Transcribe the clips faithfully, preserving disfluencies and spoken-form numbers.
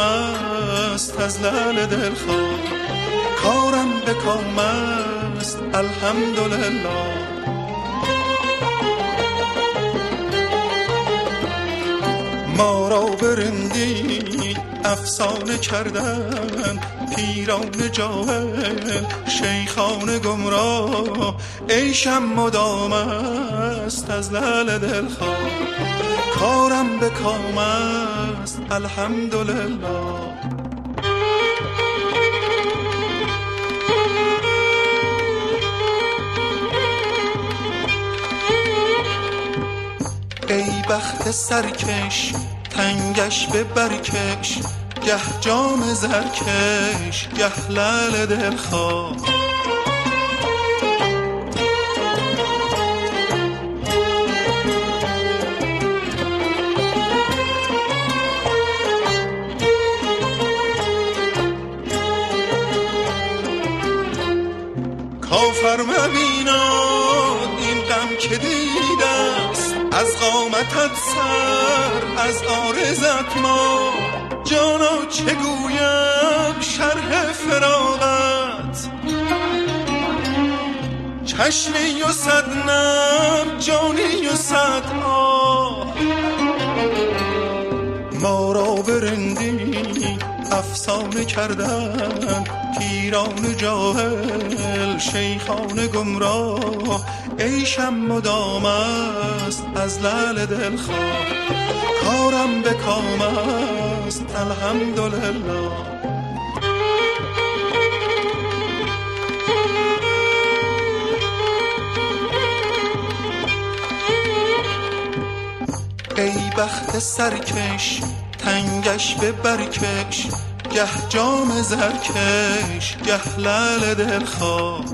است از لعل دلخواه، کارم به کام است الحمدلله. ما را برندی افسانه کردن پیران جاهل شیخان گمراه، عیشم مدام است از لعل دلخواه، کارم به کام است الحمدلله. ای بخت سرکش تنگش به برکش، گه جام زرکش گه لعل دلخواه. کافر مبیناد این غم که دیده است، از قامتت سر از عارضت ما. جانا چه گویم شرح فراغت، چشمی و صد نم جانی و صد آه. ما را برندی افسانه کردن پیران جاهل شیخان گمراه، عیشم مدام است از لعل دلخواه، کارم به کام است الحمدلله. ای بخت سرکش تنگش به برکش، گه جام زرکش گه لعل دلخواه.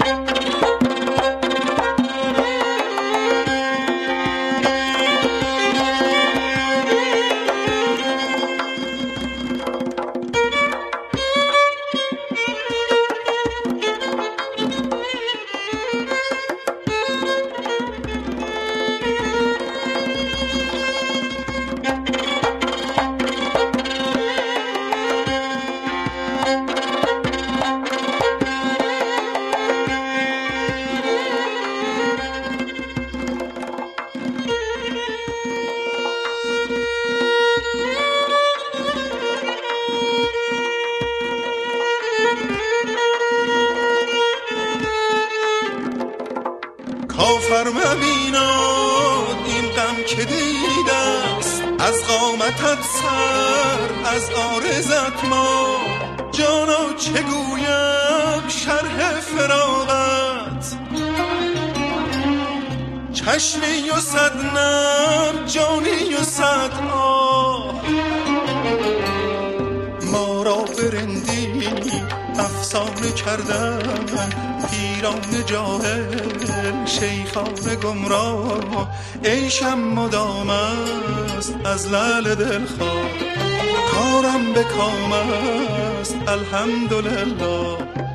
کافر مبیناد این غم که دیده است، از قامتت سر از عارضت ما. جانا چه گویم شرح فراغت، چشمی و صد نم جانی و صد آه. ما را برندی افسانه کردن پیران جاهل شیخان گمراه، عیشم مدام است از لعل دلخواه، کارم به کام است الحمدلله.